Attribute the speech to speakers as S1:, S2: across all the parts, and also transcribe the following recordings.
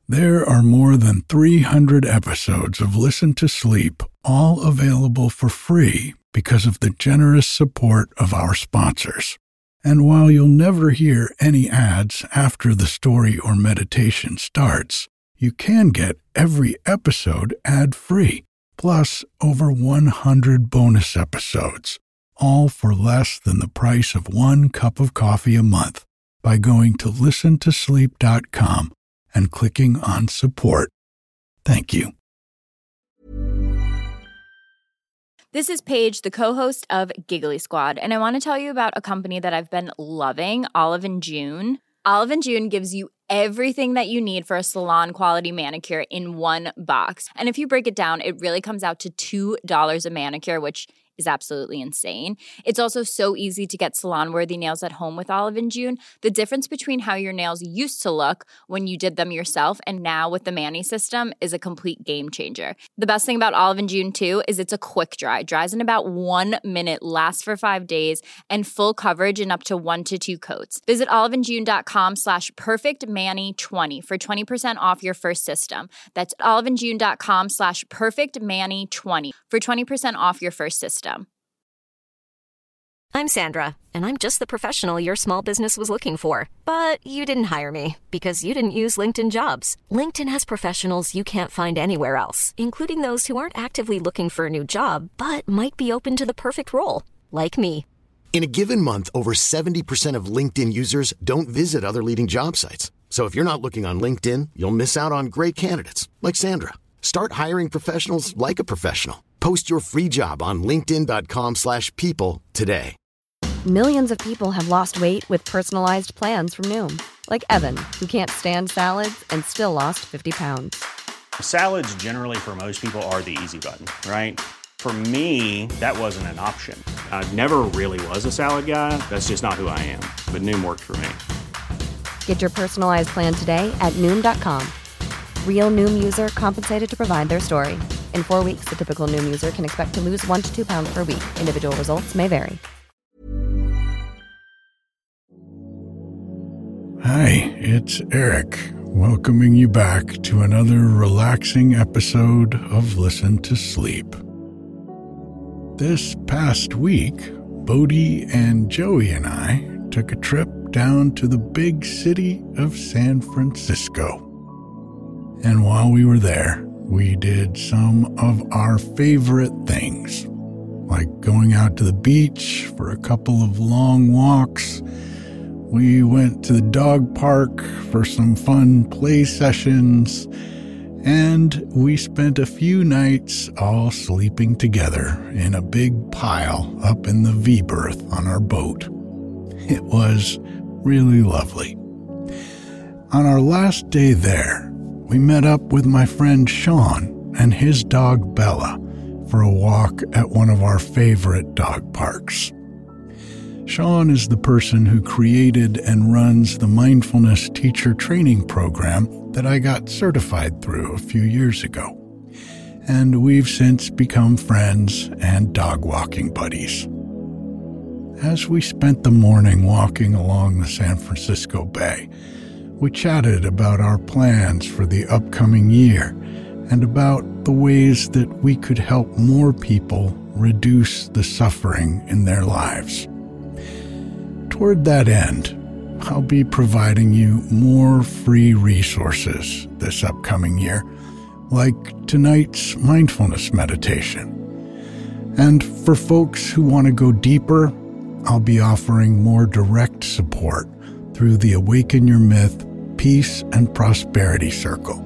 S1: There are more than 300 episodes of Listen to Sleep, all available for free because of the generous support of our sponsors. And while you'll never hear any ads after the story or meditation starts, you can get every episode ad-free, plus over 100 bonus episodes, all for less than the price of one cup of coffee a month by going to listentosleep.com and clicking on support. Thank you.
S2: This is Paige, the co-host of Giggly Squad, and I want to tell you about a company that I've been loving, Olive & June. Olive & June gives you everything that you need for a salon-quality manicure in one box. And if you break it down, it really comes out to $2 a manicure, which is absolutely insane. It's also so easy to get salon-worthy nails at home with Olive & June. The difference between how your nails used to look when you did them yourself and now with the Mani system is a complete game changer. The best thing about Olive & June, too, is it's a quick dry. Dries in about 1 minute, lasts for 5 days, and full coverage in up to 1 to 2 coats. Visit oliveandjune.com/perfectmani20 for 20% off your first system. That's oliveandjune.com/perfectmani20 for 20% off your first system.
S3: I'm Sandra, and I'm just the professional your small business was looking for. But you didn't hire me because you didn't use LinkedIn Jobs. LinkedIn has professionals you can't find anywhere else, including those who aren't actively looking for a new job, but might be open to the perfect role, like me.
S4: In a given month, over 70% of LinkedIn users don't visit other leading job sites. So if you're not looking on LinkedIn, you'll miss out on great candidates, like Sandra. Start hiring professionals like a professional. Post your free job on linkedin.com/people today.
S5: Millions of people have lost weight with personalized plans from Noom. Like Evan, who can't stand salads and still lost 50 pounds.
S6: Salads generally for most people are the easy button, right? For me, that wasn't an option. I never really was a salad guy. That's just not who I am. But Noom worked for me.
S5: Get your personalized plan today at Noom.com. Real Noom user compensated to provide their story. In 4 weeks, the typical Noom user can expect to lose 1 to 2 pounds per week. Individual results may vary.
S1: Hi, it's Eric, welcoming you back to another relaxing episode of Listen to Sleep. This past week, Bodhi and Joey and I took a trip down to the big city of San Francisco. And while we were there, we did some of our favorite things, like going out to the beach for a couple of long walks. We went to the dog park for some fun play sessions, and we spent a few nights all sleeping together in a big pile up in the V-berth on our boat. It was really lovely. On our last day there, we met up with my friend Sean and his dog Bella for a walk at one of our favorite dog parks. Sean is the person who created and runs the mindfulness teacher training program that I got certified through a few years ago. And we've since become friends and dog walking buddies. As we spent the morning walking along the San Francisco Bay, we chatted about our plans for the upcoming year and about the ways that we could help more people reduce the suffering in their lives. Toward that end, I'll be providing you more free resources this upcoming year, like tonight's mindfulness meditation. And for folks who want to go deeper, I'll be offering more direct support through the Awaken Your Myth Peace and Prosperity Circle.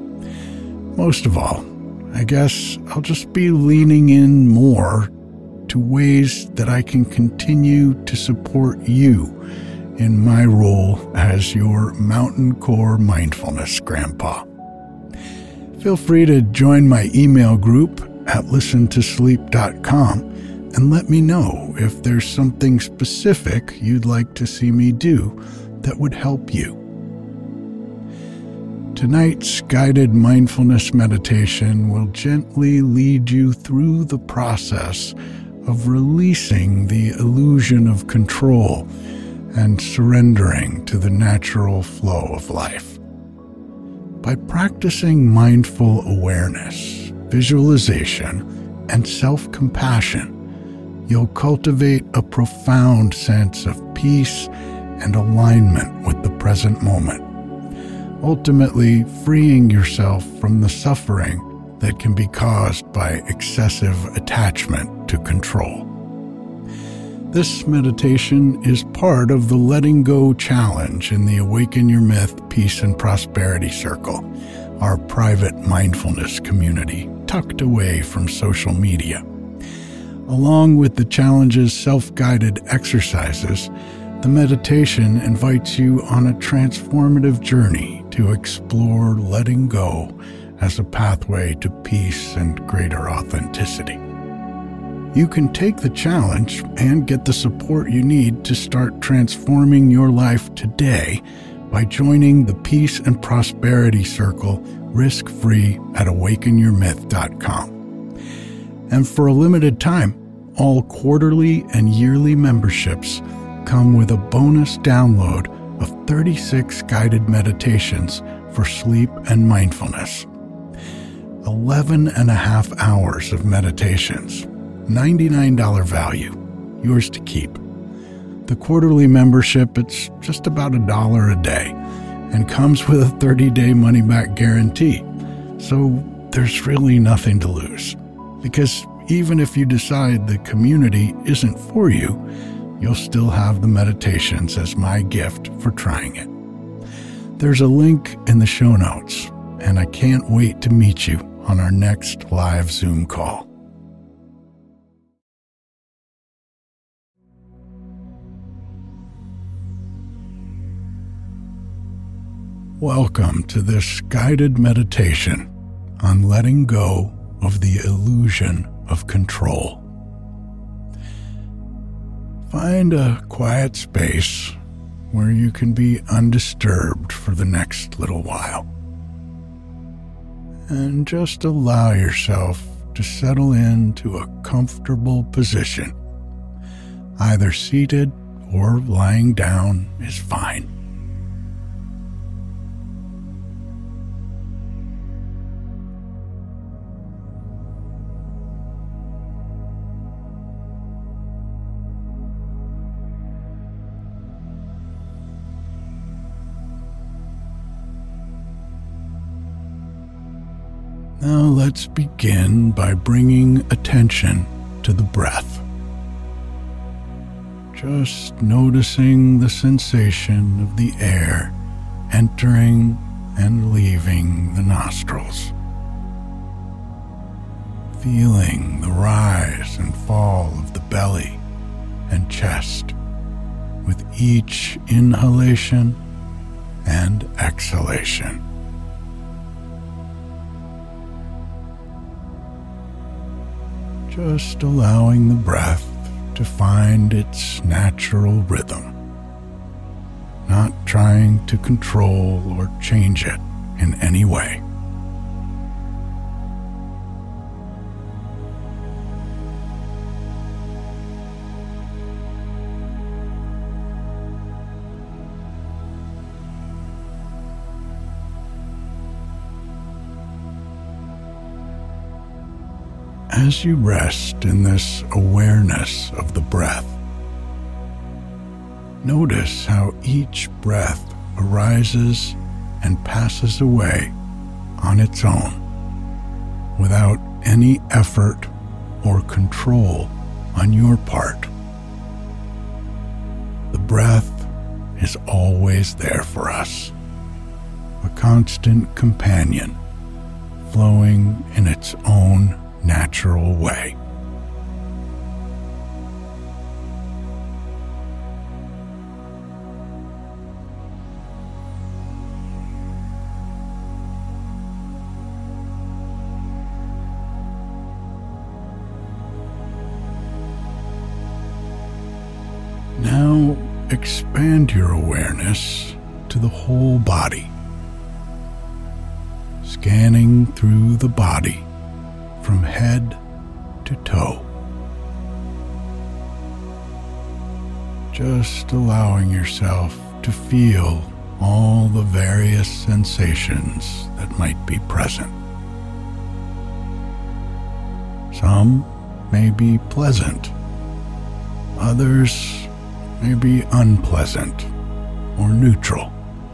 S1: Most of all, I guess I'll just be leaning in more to ways that I can continue to support you in my role as your Mountain Core Mindfulness Grandpa. Feel free to join my email group at listentosleep.com and let me know if there's something specific you'd like to see me do that would help you. Tonight's guided mindfulness meditation will gently lead you through the process of releasing the illusion of control and surrendering to the natural flow of life. By practicing mindful awareness, visualization, and self-compassion, you'll cultivate a profound sense of peace and alignment with the present moment, ultimately freeing yourself from the suffering that can be caused by excessive attachment to control. This meditation is part of the Letting Go Challenge in the Awaken Your Myth Peace and Prosperity Circle, our private mindfulness community tucked away from social media. Along with the challenge's self-guided exercises, the meditation invites you on a transformative journey to explore letting go as a pathway to peace and greater authenticity. You can take the challenge and get the support you need to start transforming your life today by joining the Peace and Prosperity Circle risk-free at awakenyourmyth.com. And for a limited time, all quarterly and yearly memberships come with a bonus download of 36 guided meditations for sleep and mindfulness. 11.5 hours of meditations, $99 value, yours to keep. The quarterly membership, it's just about $1 a day and comes with a 30-day money-back guarantee. So there's really nothing to lose. Because even if you decide the community isn't for you, you'll still have the meditations as my gift for trying it. There's a link in the show notes, and I can't wait to meet you on our next live Zoom call. Welcome to this guided meditation on letting go of the illusion of control. Find a quiet space where you can be undisturbed for the next little while. And just allow yourself to settle into a comfortable position. Either seated or lying down is fine. Now let's begin by bringing attention to the breath. Just noticing the sensation of the air entering and leaving the nostrils. Feeling the rise and fall of the belly and chest with each inhalation and exhalation. Just allowing the breath to find its natural rhythm, not trying to control or change it in any way. As you rest in this awareness of the breath, notice how each breath arises and passes away on its own, without any effort or control on your part. The breath is always there for us, a constant companion, flowing in its own natural way. Now expand your awareness to the whole body, scanning through the body from head to toe. Just allowing yourself to feel all the various sensations that might be present. Some may be pleasant, others may be unpleasant or neutral.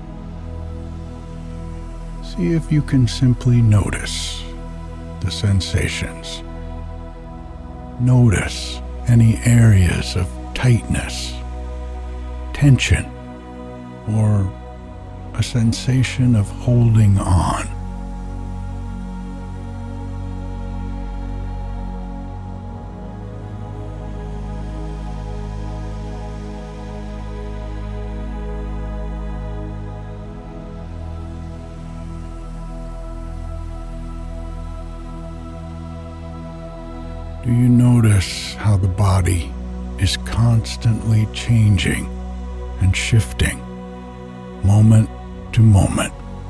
S1: See if you can simply notice the sensations. Notice any areas of tightness, tension, or a sensation of holding on. Do you notice how the body is constantly changing and shifting, moment to moment?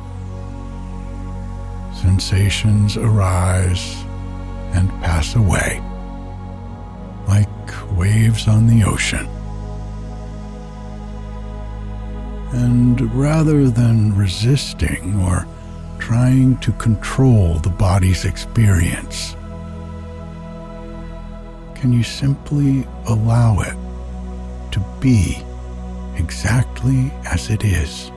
S1: Sensations arise and pass away, like waves on the ocean. And rather than resisting or trying to control the body's experience, can you simply allow it to be exactly as it is?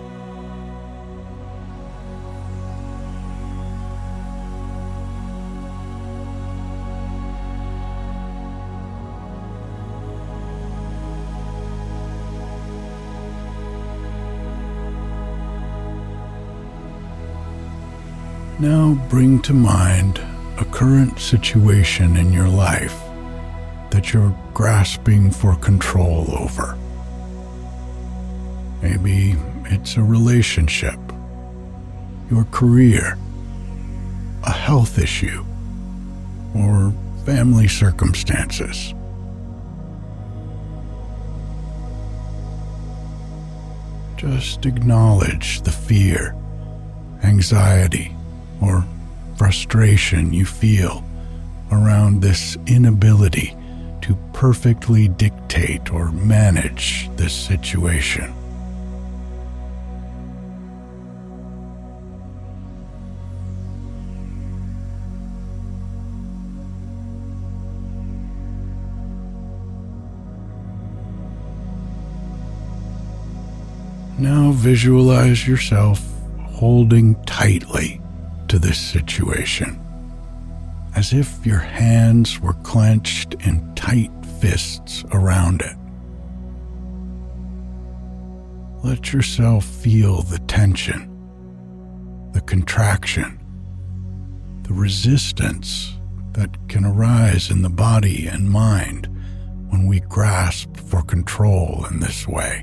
S1: Now bring to mind a current situation in your life that you're grasping for control over. Maybe it's a relationship, your career, a health issue, or family circumstances. Just acknowledge the fear, anxiety, or frustration you feel around this inability to perfectly dictate or manage this situation. Now visualize yourself holding tightly to this situation, as if your hands were clenched in tight fists around it. Let yourself feel the tension, the contraction, the resistance that can arise in the body and mind when we grasp for control in this way.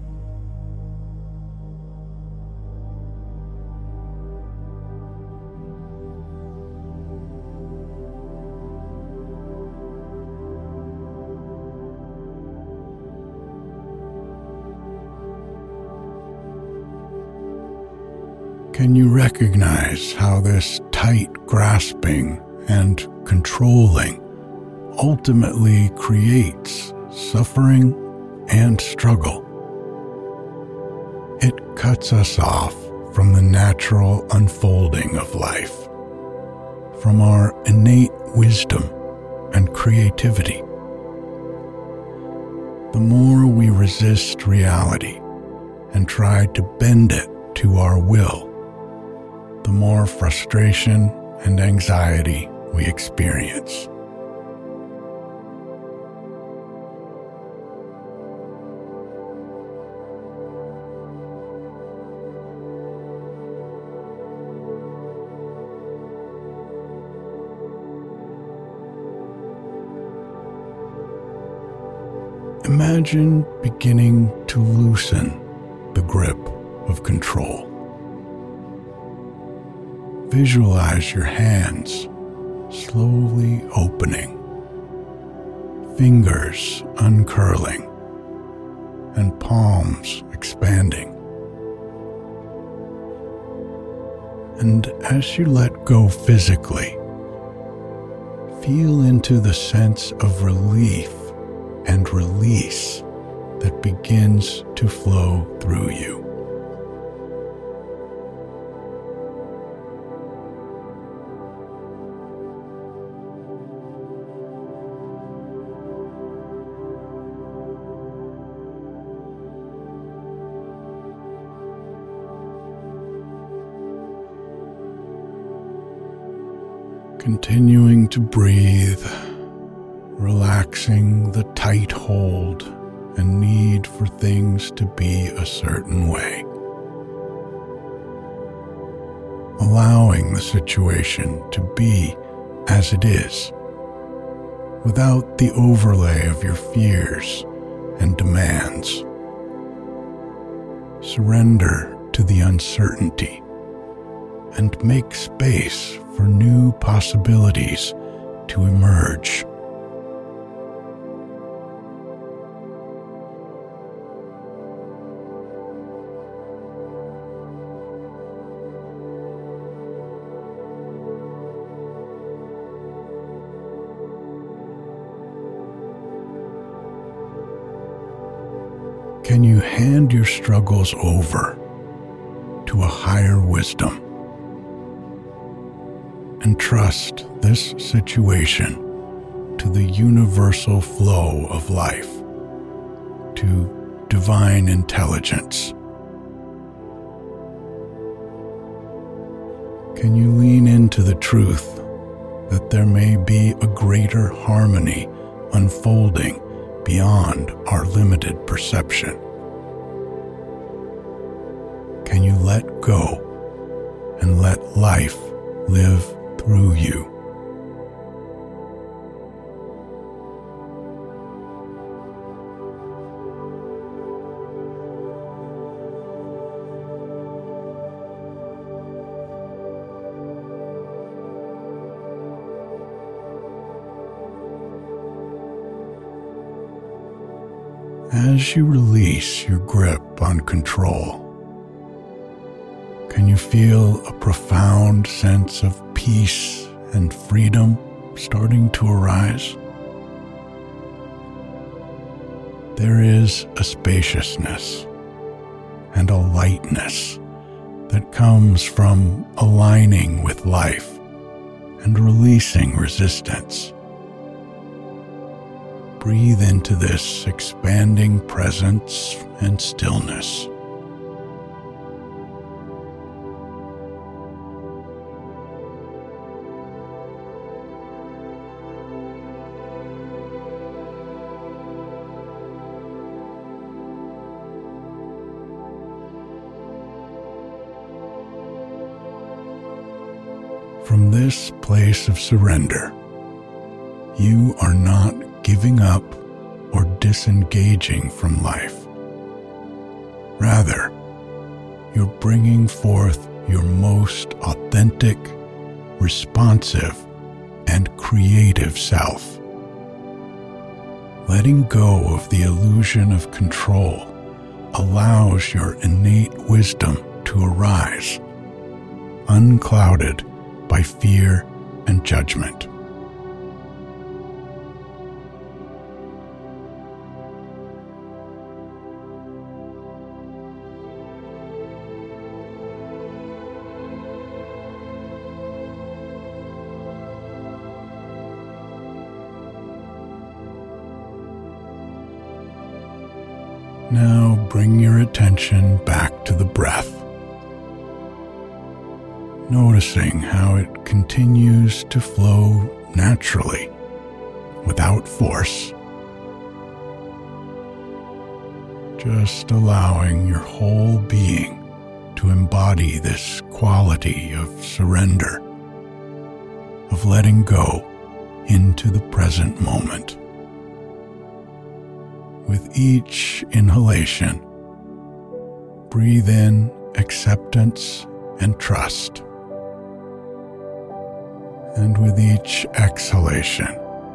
S1: Can you recognize how this tight grasping and controlling ultimately creates suffering and struggle? It cuts us off from the natural unfolding of life, from our innate wisdom and creativity. The more we resist reality and try to bend it to our will, the more frustration and anxiety we experience. Imagine beginning to loosen the grip of control. Visualize your hands slowly opening, fingers uncurling, and palms expanding. And as you let go physically, feel into the sense of relief and release that begins to flow through you. Continuing to breathe, relaxing the tight hold and need for things to be a certain way. Allowing the situation to be as it is, without the overlay of your fears and demands. Surrender to the uncertainty and make space for new possibilities to emerge. Can you hand your struggles over to a higher wisdom and trust this situation to the universal flow of life, to divine intelligence? Can you lean into the truth that there may be a greater harmony unfolding beyond our limited perception? Can you let go and let life live through you? As you release your grip on control, can you feel a profound sense of peace and freedom starting to arise? There is a spaciousness and a lightness that comes from aligning with life and releasing resistance. Breathe into this expanding presence and stillness. From this place of surrender, you are not giving up or disengaging from life. Rather, you're bringing forth your most authentic, responsive, and creative self. Letting go of the illusion of control allows your innate wisdom to arise, unclouded by fear and judgment. Now bring your attention back to the breath, noticing how it continues to flow naturally, without force. Just allowing your whole being to embody this quality of surrender, of letting go into the present moment. With each inhalation, breathe in acceptance and trust. And with each exhalation,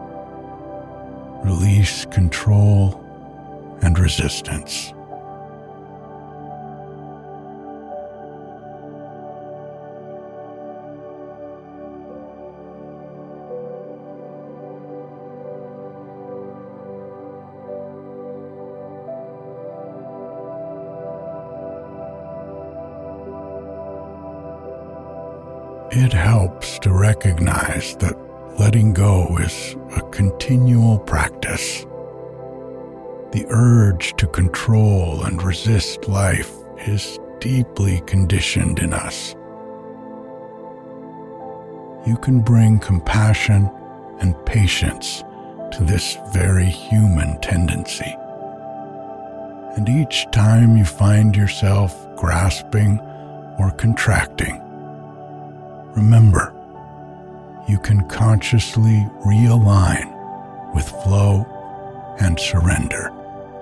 S1: release control and resistance. It helps to recognize that letting go is a continual practice. The urge to control and resist life is deeply conditioned in us. you can bring compassion and patience to this very human tendency. And each time you find yourself grasping or contracting, remember, you can consciously realign with flow and surrender.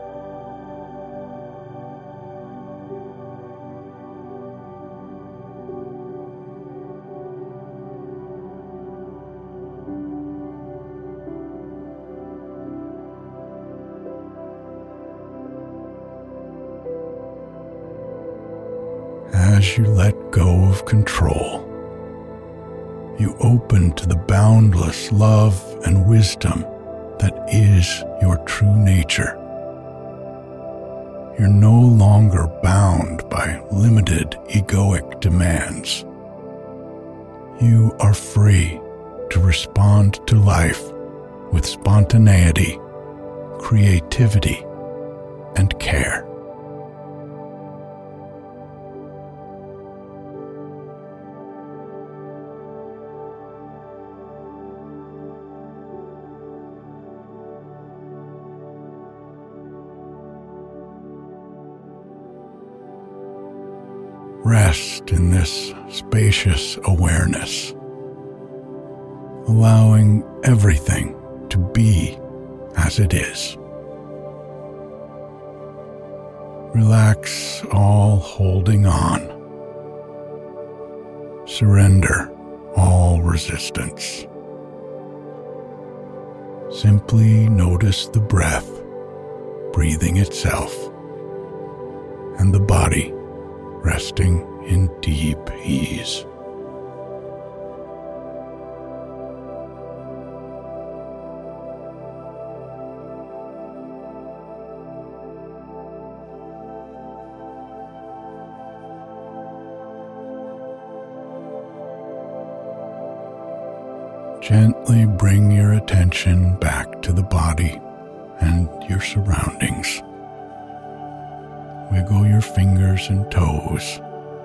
S1: As you let go of control, you open to the boundless love and wisdom that is your true nature. You're no longer bound by limited egoic demands. You are free to respond to life with spontaneity, creativity, and care. Rest in this spacious awareness, allowing everything to be as it is. Relax all holding on. Surrender all resistance. Simply notice the breath breathing itself and the body resting in deep ease. Gently bring your attention back to the body and your surroundings. Wiggle your fingers and toes.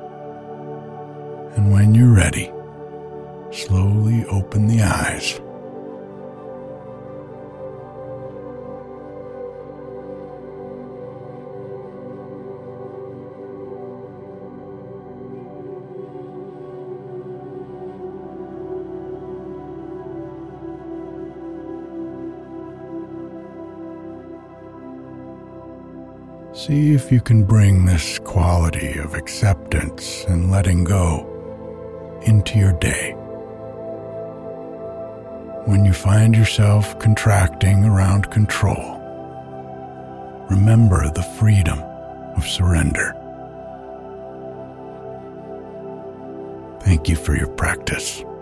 S1: And when you're ready, slowly open the eyes. See if you can bring this quality of acceptance and letting go into your day. When you find yourself contracting around control, remember the freedom of surrender. Thank you for your practice.